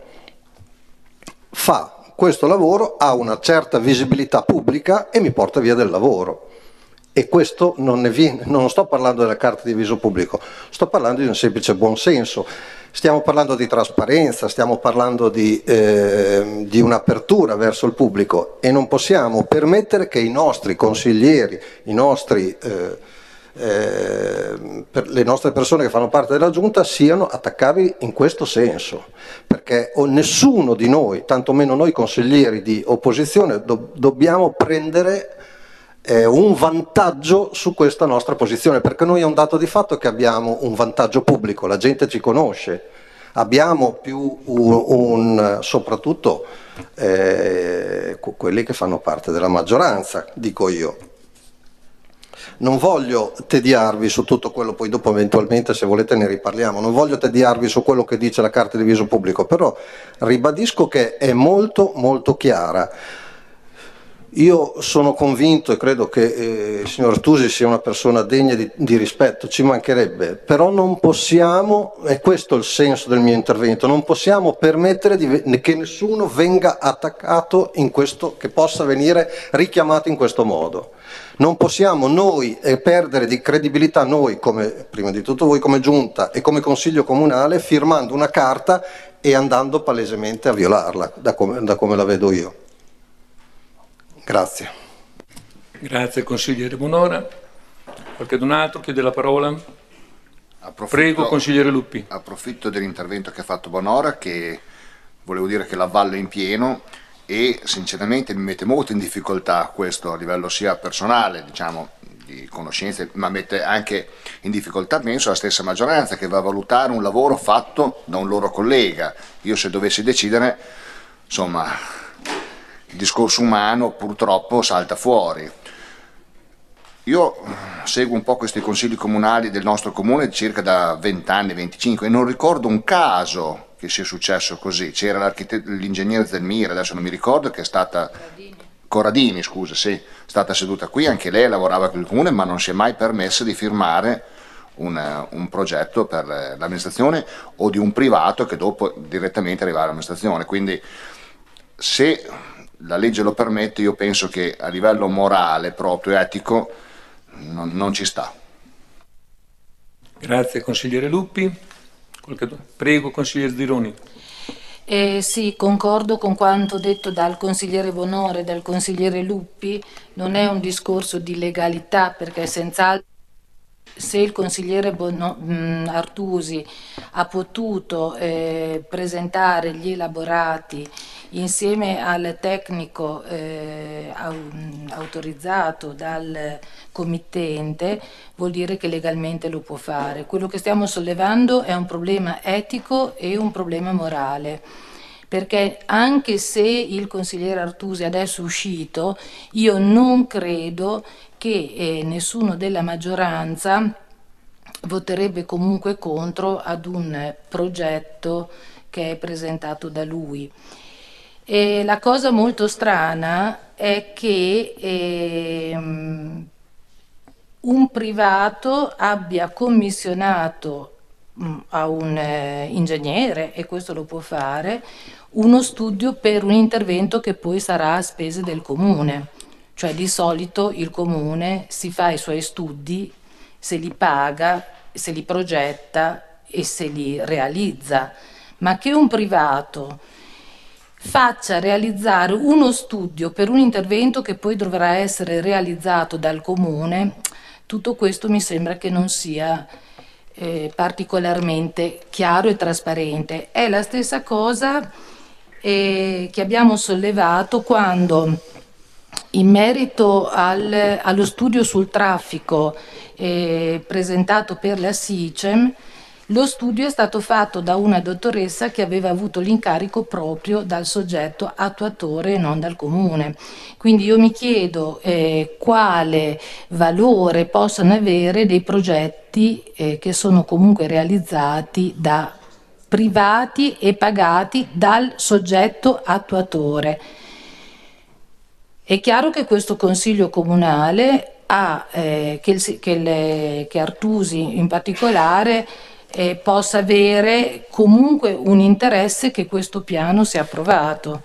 fa questo lavoro, ha una certa visibilità pubblica e mi porta via del lavoro. E questo non ne viene, non sto parlando della carta di avviso pubblico, sto parlando di un semplice buonsenso. Stiamo parlando di trasparenza, stiamo parlando di, eh, di un'apertura verso il pubblico e non possiamo permettere che i nostri consiglieri, i nostri... Eh, Eh, per le nostre persone che fanno parte della giunta siano attaccabili in questo senso, perché o nessuno di noi, tantomeno noi consiglieri di opposizione, do, dobbiamo prendere eh, un vantaggio su questa nostra posizione, perché noi è un dato di fatto che abbiamo un vantaggio pubblico, la gente ci conosce, abbiamo più un, un soprattutto eh, quelli che fanno parte della maggioranza, dico io. Non voglio tediarvi su tutto quello, poi dopo eventualmente se volete ne riparliamo, non voglio tediarvi su quello che dice la carta di avviso pubblico, però ribadisco che è molto molto chiara. Io sono convinto e credo che eh, il signor Artusi sia una persona degna di, di rispetto, ci mancherebbe, però non possiamo, e questo è il senso del mio intervento, non possiamo permettere di, che nessuno venga attaccato in questo, che possa venire richiamato in questo modo. Non possiamo noi eh, perdere di credibilità noi, come, prima di tutto voi come giunta e come consiglio comunale, firmando una carta e andando palesemente a violarla, da come, da come la vedo io. Grazie. Grazie consigliere Bonora. Qualcun altro chiede la parola? Approfitto, Prego consigliere Luppi. Approfitto dell'intervento che ha fatto Bonora, che volevo dire che l'avvallo in pieno e sinceramente mi mette molto in difficoltà questo a livello sia personale, diciamo, di conoscenze, ma mette anche in difficoltà, penso, la stessa maggioranza che va a valutare un lavoro fatto da un loro collega. Io se dovessi decidere, insomma... il discorso umano purtroppo salta fuori. Io seguo un po' questi consigli comunali del nostro comune circa da venti anni, venticinque, e non ricordo un caso che sia successo così. C'era l'ingegnere Zelmira, adesso non mi ricordo, che è stata Corradini, Corradini scusa, sì, è stata seduta qui, anche lei lavorava con il comune, ma non si è mai permessa di firmare un, un progetto per l'amministrazione o di un privato che dopo direttamente arriva all'amministrazione. Quindi se la legge lo permette, io penso che a livello morale proprio etico non, non ci sta. Grazie consigliere Luppi. Prego consigliere Zironi. Eh, sì, concordo con quanto detto dal consigliere Bonore e dal consigliere Luppi. Non è un discorso di legalità, perché senz'altro se il consigliere Bono, mh, Artusi ha potuto eh, presentare gli elaborati insieme al tecnico eh, autorizzato dal committente, vuol dire che legalmente lo può fare. Quello che stiamo sollevando è un problema etico e un problema morale, perché anche se il consigliere Artusi adesso è uscito, io non credo che eh, nessuno della maggioranza voterebbe comunque contro ad un progetto che è presentato da lui. E la cosa molto strana è che ehm, un privato abbia commissionato mh, a un eh, ingegnere, e questo lo può fare, uno studio per un intervento che poi sarà a spese del comune. Cioè di solito il comune si fa i suoi studi, se li paga, se li progetta e se li realizza, ma che un privato faccia realizzare uno studio per un intervento che poi dovrà essere realizzato dal comune, tutto questo mi sembra che non sia eh, particolarmente chiaro e trasparente. È la stessa cosa eh, che abbiamo sollevato quando, in merito al, allo studio sul traffico eh, presentato per la SICEM, lo studio è stato fatto da una dottoressa che aveva avuto l'incarico proprio dal soggetto attuatore e non dal comune. Quindi io mi chiedo eh, quale valore possano avere dei progetti eh, che sono comunque realizzati da privati e pagati dal soggetto attuatore. È chiaro che questo Consiglio Comunale ha, eh, che, il, che, il, che Artusi in particolare eh, possa avere comunque un interesse che questo piano sia approvato,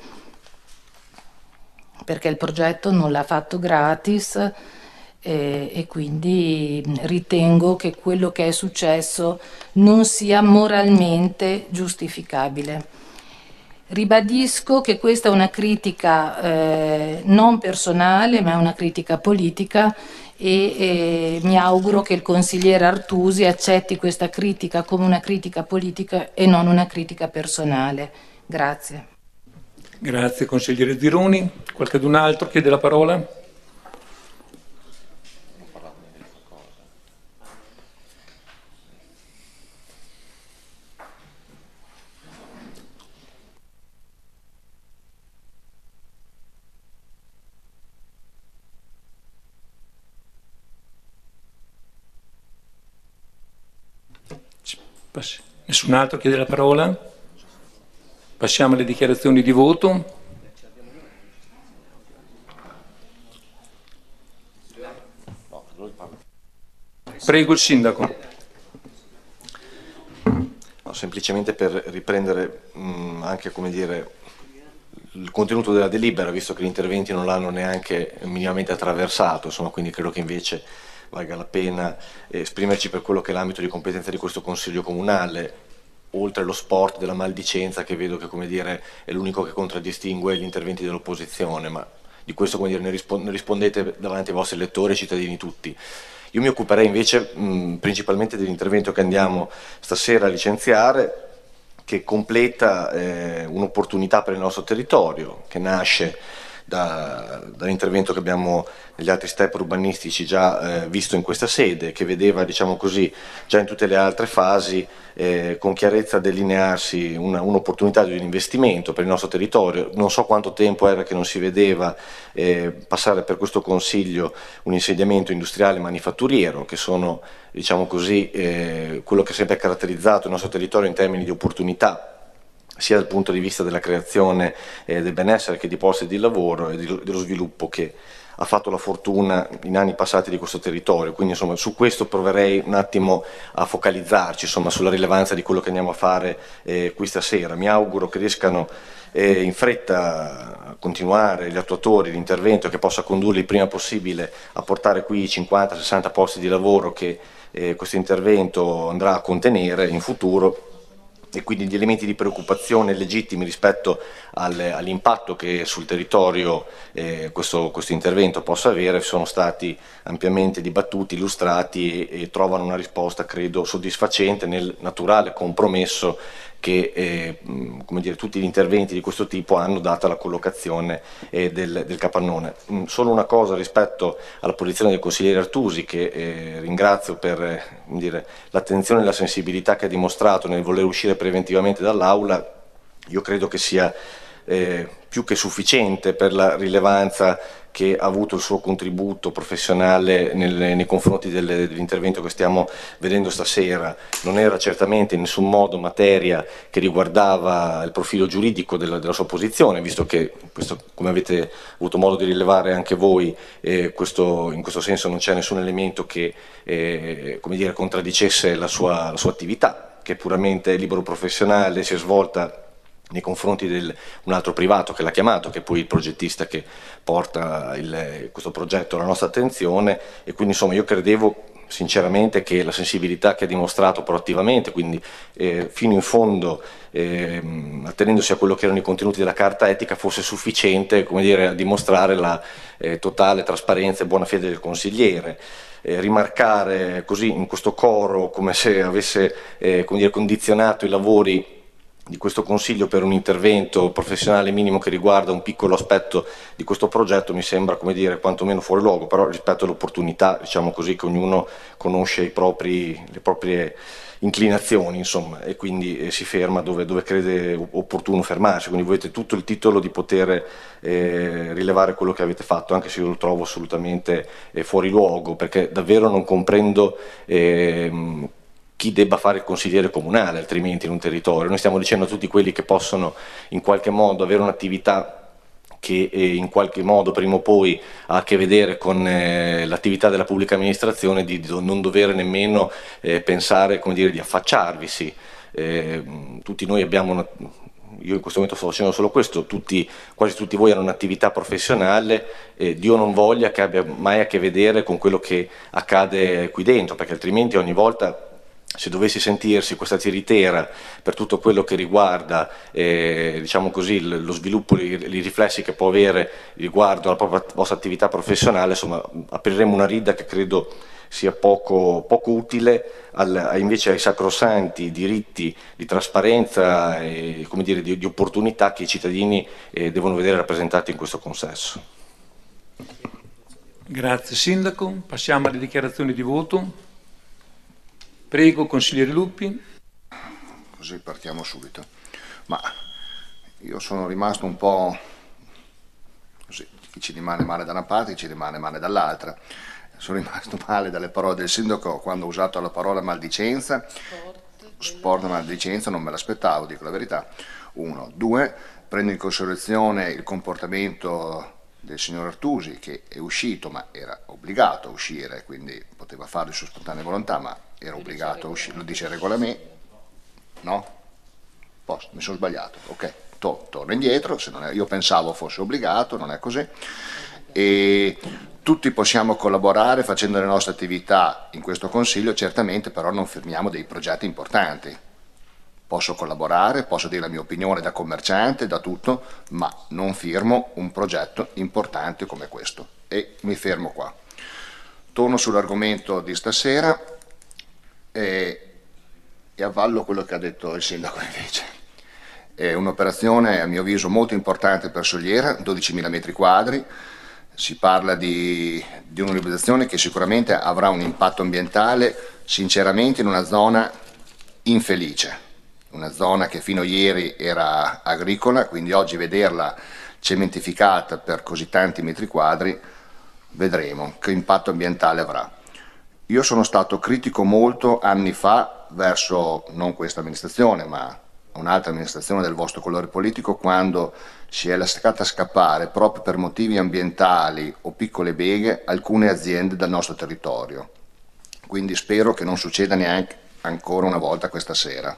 perché il progetto non l'ha fatto gratis eh, e quindi ritengo che quello che è successo non sia moralmente giustificabile. Ribadisco che questa è una critica eh, non personale, ma è una critica politica e eh, mi auguro che il consigliere Artusi accetti questa critica come una critica politica e non una critica personale. Grazie. Grazie consigliere Zironi. Qualcun altro chiede la parola? Nessun altro chiede la parola? Passiamo alle dichiarazioni di voto. Prego il sindaco. No, semplicemente per riprendere mh, anche, come dire, il contenuto della delibera, visto che gli interventi non l'hanno neanche minimamente attraversato, insomma, quindi credo che invece valga la pena esprimerci per quello che è l'ambito di competenza di questo Consiglio Comunale, oltre allo sport della maldicenza, che vedo che, come dire, è l'unico che contraddistingue gli interventi dell'opposizione, ma di questo, come dire, ne, rispon- ne rispondete davanti ai vostri elettori e cittadini tutti. Io mi occuperei invece mh, principalmente dell'intervento che andiamo stasera a licenziare, che completa eh, un'opportunità per il nostro territorio, che nasce da, dall'intervento che abbiamo negli altri step urbanistici già eh, visto in questa sede, che vedeva, diciamo così, già in tutte le altre fasi eh, con chiarezza delinearsi una, un'opportunità di un investimento per il nostro territorio. Non so quanto tempo era che non si vedeva eh, passare per questo Consiglio un insediamento industriale manifatturiero, che sono, diciamo così, eh, quello che sempre ha caratterizzato il nostro territorio in termini di opportunità, sia dal punto di vista della creazione eh, del benessere che di posti di lavoro e di, dello sviluppo che ha fatto la fortuna in anni passati di questo territorio, quindi insomma su questo proverei un attimo a focalizzarci, insomma sulla rilevanza di quello che andiamo a fare eh, qui stasera. Mi auguro che riescano eh, in fretta a continuare gli attuatori l'intervento, che possa condurli il prima possibile a portare qui i cinquanta sessanta posti di lavoro che eh, questo intervento andrà a contenere in futuro, e quindi gli elementi di preoccupazione legittimi rispetto al, all'impatto che sul territorio eh, questo, questo intervento possa avere sono stati ampiamente dibattuti, illustrati e, e trovano una risposta, credo, soddisfacente nel naturale compromesso che eh, come dire, tutti gli interventi di questo tipo hanno dato alla collocazione eh, del, del capannone. Mm, solo una cosa rispetto alla posizione del consigliere Artusi, che eh, ringrazio per eh, dire, l'attenzione e la sensibilità che ha dimostrato nel voler uscire preventivamente dall'aula. Io credo che sia eh, più che sufficiente per la rilevanza che ha avuto il suo contributo professionale nel, nei confronti del, dell'intervento che stiamo vedendo stasera. Non era certamente in nessun modo materia che riguardava il profilo giuridico della, della sua posizione, visto che, questo, come avete avuto modo di rilevare anche voi, eh, questo, in questo senso non c'è nessun elemento che eh, come dire, contraddicesse la sua, la sua attività, che puramente libero professionale, si è svolta nei confronti di un altro privato che l'ha chiamato, che è poi il progettista che porta il, questo progetto alla nostra attenzione, e quindi insomma io credevo sinceramente che la sensibilità che ha dimostrato proattivamente, quindi eh, fino in fondo eh, attenendosi a quello che erano i contenuti della carta etica, fosse sufficiente, come dire, a dimostrare la eh, totale trasparenza e buona fede del consigliere. Eh, rimarcare così in questo coro come se avesse eh, come dire, condizionato i lavori di questo Consiglio per un intervento professionale minimo che riguarda un piccolo aspetto di questo progetto mi sembra, come dire, quantomeno fuori luogo, però rispetto all'opportunità, diciamo così, che ognuno conosce i propri, le proprie inclinazioni, insomma, e quindi eh, si ferma dove, dove crede opportuno fermarsi, quindi voi avete tutto il titolo di poter eh, rilevare quello che avete fatto, anche se io lo trovo assolutamente eh, fuori luogo, perché davvero non comprendo eh, chi debba fare il consigliere comunale altrimenti in un territorio. Noi stiamo dicendo a tutti quelli che possono in qualche modo avere un'attività che eh, in qualche modo prima o poi ha a che vedere con eh, l'attività della pubblica amministrazione, di, di non dover nemmeno eh, pensare, come dire, di affacciarvisi. Eh, tutti noi abbiamo una, io in questo momento sto facendo solo questo, tutti, quasi tutti voi hanno un'attività professionale, eh, Dio non voglia che abbia mai a che vedere con quello che accade qui dentro, perché altrimenti ogni volta, se dovessi sentirsi questa tiritera per tutto quello che riguarda eh, diciamo così, lo sviluppo, i, i riflessi che può avere riguardo alla propria vostra attività professionale, insomma apriremo una rida che credo sia poco, poco utile al, invece ai sacrosanti diritti di trasparenza e come dire, di, di opportunità che i cittadini eh, devono vedere rappresentati in questo consesso. Grazie Sindaco, passiamo alle dichiarazioni di voto. Prego, consigliere Luppi. Così partiamo subito. Ma io sono rimasto un po' così, chi ci rimane male da una parte, chi ci rimane male dall'altra. Sono rimasto male dalle parole del sindaco quando ha usato la parola maldicenza. Sport e maldicenza non me l'aspettavo, dico la verità. Uno. Due, prendo in considerazione il comportamento del signor Artusi, che è uscito, ma era obbligato a uscire, quindi poteva farlo su spontanea volontà, ma era obbligato a uscire, lo dice il regolamento, no? Posto, mi sono sbagliato, ok, to torno indietro, se non è, io pensavo fosse obbligato, non è così, e tutti possiamo collaborare facendo le nostre attività in questo Consiglio, certamente però non firmiamo dei progetti importanti. Posso collaborare, posso dire la mia opinione da commerciante, da tutto, ma non firmo un progetto importante come questo e mi fermo qua. Torno sull'argomento di stasera e, e avvallo quello che ha detto il sindaco invece. È un'operazione a mio avviso molto importante per Soliera, dodicimila metri quadri, si parla di, di un'urbanizzazione che sicuramente avrà un impatto ambientale sinceramente in una zona infelice. Una zona che fino a ieri era agricola, quindi oggi vederla cementificata per così tanti metri quadri, vedremo che impatto ambientale avrà. Io sono stato critico molto anni fa verso, non questa amministrazione, ma un'altra amministrazione del vostro colore politico quando si è lasciata scappare proprio per motivi ambientali o piccole beghe alcune aziende dal nostro territorio. Quindi spero che non succeda neanche ancora una volta questa sera.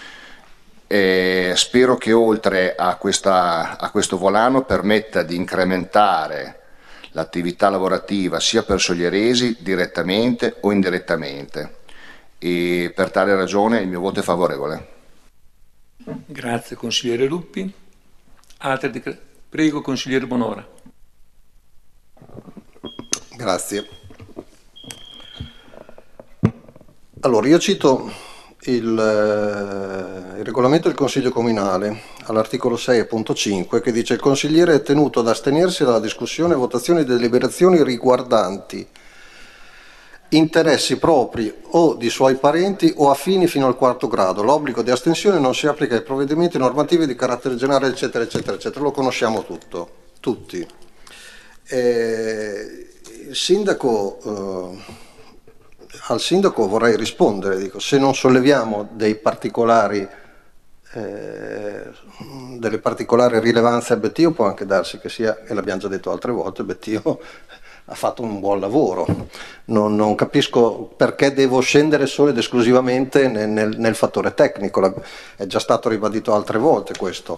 E spero che oltre a, questa, a questo volano permetta di incrementare l'attività lavorativa sia per Soglieresi direttamente o indirettamente, e per tale ragione il mio voto è favorevole. Grazie consigliere Luppi. Altri decre- Prego consigliere Bonora. Grazie. Allora io cito il, eh, il regolamento del Consiglio Comunale all'articolo sei punto cinque che dice: il consigliere è tenuto ad astenersi dalla discussione e votazione di deliberazioni riguardanti interessi propri o di suoi parenti o affini fino al quarto grado. L'obbligo di astensione non si applica ai provvedimenti normativi di carattere generale, eccetera, eccetera, eccetera. Lo conosciamo tutto, tutti. Eh, il sindaco, eh, al sindaco vorrei rispondere, dico, se non solleviamo dei particolari, eh, delle particolari rilevanze a Bettio, può anche darsi che sia, e l'abbiamo già detto altre volte, Bettio ha fatto un buon lavoro, non, non capisco perché devo scendere solo ed esclusivamente nel, nel, nel fattore tecnico, è già stato ribadito altre volte questo.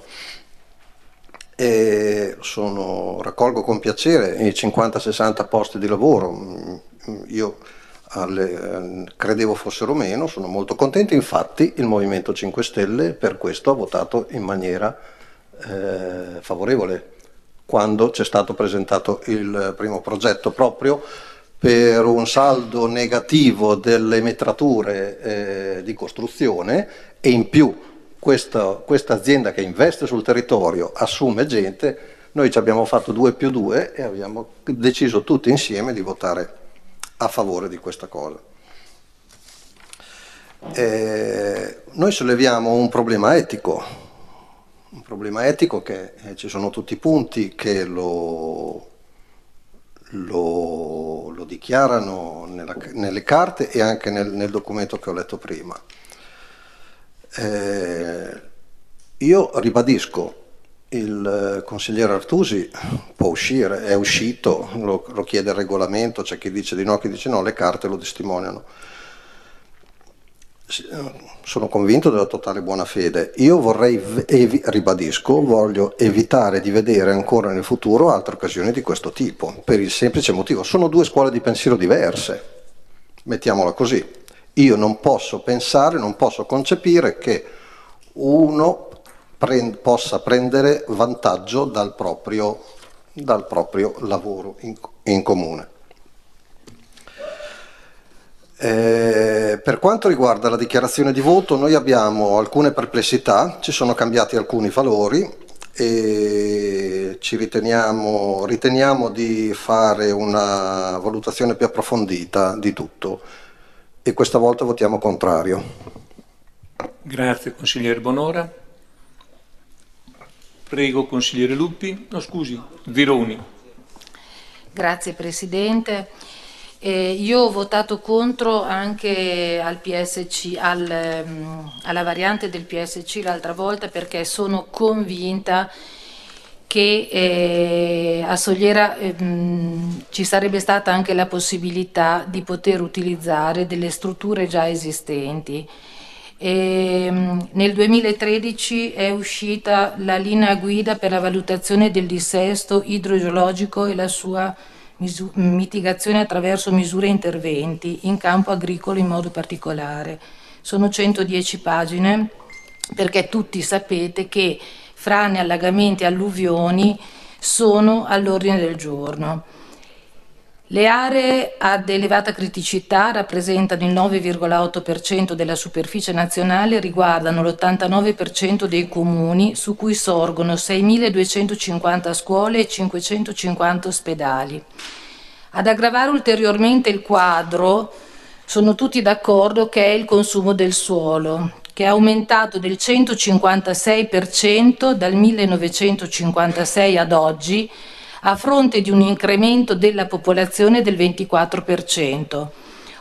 E sono, raccolgo con piacere i cinquanta sessanta posti di lavoro, io alle, credevo fossero meno, sono molto contento, infatti il Movimento cinque Stelle per questo ha votato in maniera eh, favorevole quando c'è stato presentato il primo progetto, proprio per un saldo negativo delle metrature eh, di costruzione, e in più questa, questa azienda che investe sul territorio assume gente, noi ci abbiamo fatto due più due e abbiamo deciso tutti insieme di votare a favore di questa cosa. Eh, noi solleviamo un problema etico, un problema etico che eh, ci sono tutti i punti che lo, lo, lo dichiarano nella, nelle carte e anche nel, nel documento che ho letto prima. Eh, io ribadisco, il consigliere Artusi può uscire, è uscito, lo, lo chiede il regolamento, c'è chi dice di no, chi dice no, le carte lo testimoniano. Sono convinto della totale buona fede. Io vorrei, evi, ribadisco, voglio evitare di vedere ancora nel futuro altre occasioni di questo tipo, per il semplice motivo, sono due scuole di pensiero diverse, mettiamola così. Io non posso pensare, non posso concepire che uno prend, possa prendere vantaggio dal proprio, dal proprio lavoro in, in comune. Eh, per quanto riguarda la dichiarazione di voto, noi abbiamo alcune perplessità, ci sono cambiati alcuni valori e ci riteniamo, riteniamo di fare una valutazione più approfondita di tutto e questa volta votiamo contrario. Grazie consigliere Bonora. Prego consigliere Luppi, no scusi, Vironi. Grazie Presidente. Eh, io ho votato contro anche al P S C, al, um, alla variante del P S C l'altra volta, perché sono convinta che eh, a Sogliera eh, mh, ci sarebbe stata anche la possibilità di poter utilizzare delle strutture già esistenti. E, mh, nel duemilatredici è uscita la linea guida per la valutazione del dissesto idrogeologico e la sua mitigazione attraverso misure e interventi in campo agricolo in modo particolare. Sono centodieci pagine, perché tutti sapete che frane, allagamenti e alluvioni sono all'ordine del giorno. Le aree ad elevata criticità rappresentano il nove virgola otto per cento della superficie nazionale e riguardano l'ottantanove per cento dei comuni, su cui sorgono seimiladuecentocinquanta scuole e cinquecentocinquanta ospedali. Ad aggravare ulteriormente il quadro, sono tutti d'accordo, che è il consumo del suolo, che è aumentato del centocinquantasei per cento dal millenovecentocinquantasei ad oggi, a fronte di un incremento della popolazione del ventiquattro per cento.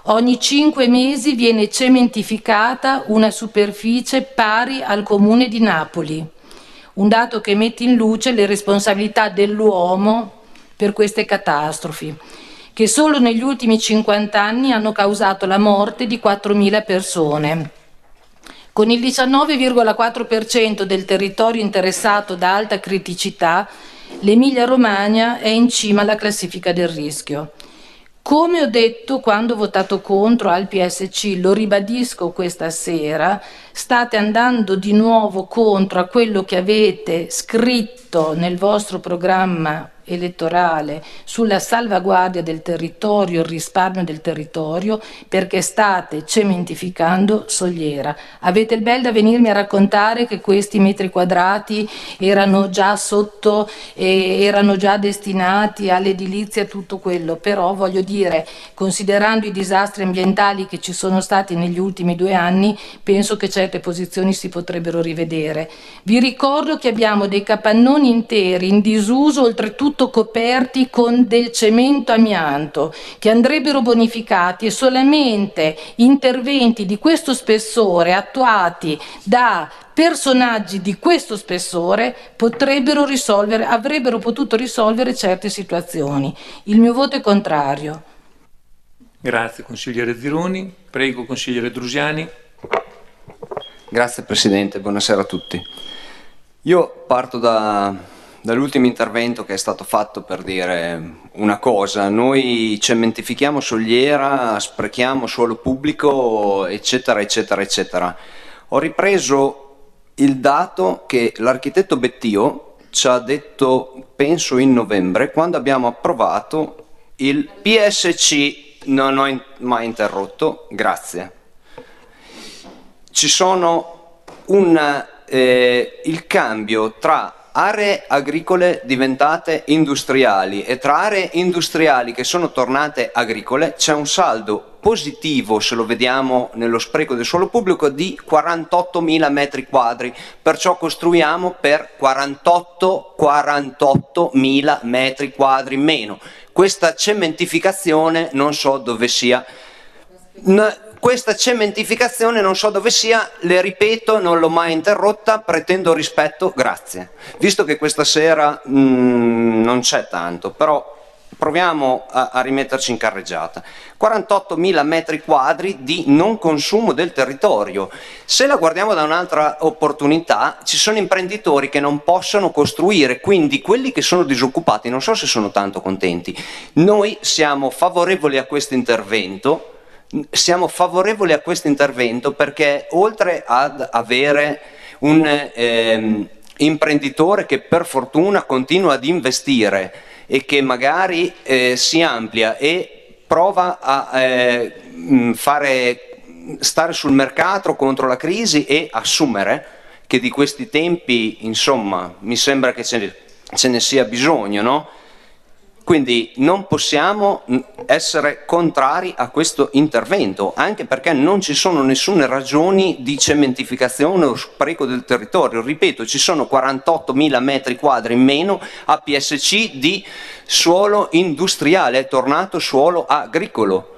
Ogni cinque mesi viene cementificata una superficie pari al comune di Napoli, un dato che mette in luce le responsabilità dell'uomo per queste catastrofi, che solo negli ultimi cinquanta anni hanno causato la morte di quattromila persone. Con il diciannove virgola quattro per cento del territorio interessato da alta criticità, l'Emilia-Romagna è in cima alla classifica del rischio. Come ho detto quando ho votato contro al P S C, lo ribadisco questa sera, state andando di nuovo contro a quello che avete scritto nel vostro programma elettorale sulla salvaguardia del territorio, il risparmio del territorio, perché state cementificando Soliera. Avete il bel da venirmi a raccontare che questi metri quadrati erano già sotto, eh, erano già destinati all'edilizia e tutto quello, però voglio dire, considerando i disastri ambientali che ci sono stati negli ultimi due anni, penso che certe posizioni si potrebbero rivedere. Vi ricordo che abbiamo dei capannoni interi in disuso, oltretutto coperti con del cemento amianto, che andrebbero bonificati, e solamente interventi di questo spessore attuati da personaggi di questo spessore potrebbero risolvere, avrebbero potuto risolvere certe situazioni. Il mio voto è contrario. Grazie consigliere Zironi. Prego consigliere Drusiani. Grazie Presidente, buonasera a tutti. Io parto da dall'ultimo intervento che è stato fatto per dire una cosa: noi cementifichiamo Soliera, sprechiamo suolo pubblico, eccetera eccetera eccetera. Ho ripreso il dato che l'architetto Bettio ci ha detto, penso in novembre, quando abbiamo approvato il P S C. Non ho in- mai interrotto, grazie. Ci sono un, eh, il cambio tra aree agricole diventate industriali e tra aree industriali che sono tornate agricole c'è un saldo positivo, se lo vediamo nello spreco del suolo pubblico, di quarantottomila metri quadri, perciò costruiamo per quarantottomila metri quadri meno. Questa cementificazione non so dove sia. N- Questa cementificazione non so dove sia, le ripeto, non l'ho mai interrotta, pretendo rispetto, grazie. Visto che questa sera mh, non c'è tanto, però proviamo a, a rimetterci in carreggiata. quarantottomila metri quadri di non consumo del territorio. Se la guardiamo da un'altra opportunità, ci sono imprenditori che non possono costruire, quindi quelli che sono disoccupati non so se sono tanto contenti. Noi siamo favorevoli a questo intervento. Siamo favorevoli a questo intervento perché oltre ad avere un ehm, imprenditore che per fortuna continua ad investire e che magari eh, si amplia e prova a eh, fare, stare sul mercato contro la crisi e assumere, che di questi tempi insomma mi sembra che ce ne, ce ne sia bisogno, no? Quindi non possiamo essere contrari a questo intervento, anche perché non ci sono nessune ragioni di cementificazione o spreco del territorio. Ripeto, ci sono quarantottomila metri quadri in meno a P S C di suolo industriale, è tornato suolo agricolo.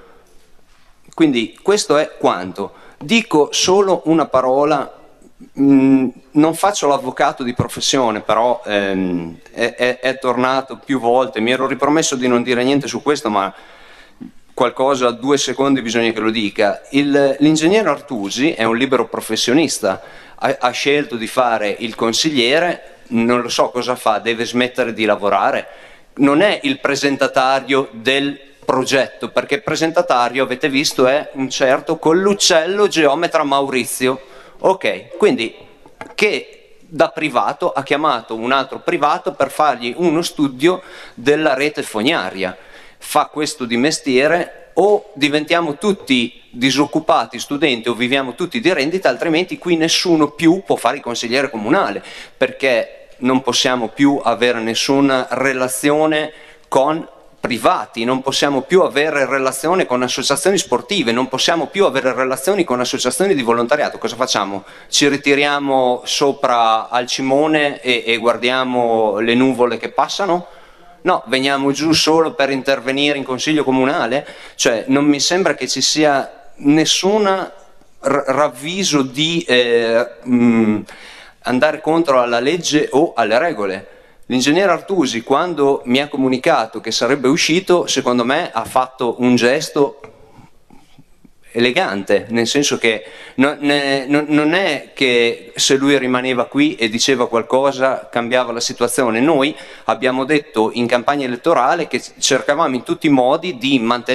Quindi questo è quanto. Dico solo una parola. Mm, non faccio l'avvocato di professione, però ehm, è, è, è tornato più volte. Mi ero ripromesso di non dire niente su questo, ma qualcosa, due secondi bisogna che lo dica. Il, l'ingegnere Artusi è un libero professionista, ha, ha scelto di fare il consigliere, non lo so cosa fa, deve smettere di lavorare. Non è il presentatario del progetto, perché il presentatario, avete visto, è un certo Colluccello geometra Maurizio. Ok, quindi che da privato ha chiamato un altro privato per fargli uno studio della rete fognaria. Fa questo di mestiere, o diventiamo tutti disoccupati, studenti, o viviamo tutti di rendita, altrimenti qui nessuno più può fare il consigliere comunale, perché non possiamo più avere nessuna relazione con privati, non possiamo più avere relazione con associazioni sportive, non possiamo più avere relazioni con associazioni di volontariato. Cosa facciamo? Ci ritiriamo sopra al cimone e, e guardiamo le nuvole che passano? No, veniamo giù solo per intervenire in consiglio comunale? Cioè, non mi sembra che ci sia nessun ravviso di eh, mh, andare contro alla legge o alle regole. L'ingegnere Artusi, quando mi ha comunicato che sarebbe uscito, secondo me ha fatto un gesto elegante, nel senso che non, ne, non è che se lui rimaneva qui e diceva qualcosa cambiava la situazione. Noi abbiamo detto in campagna elettorale che cercavamo in tutti i modi di mantenere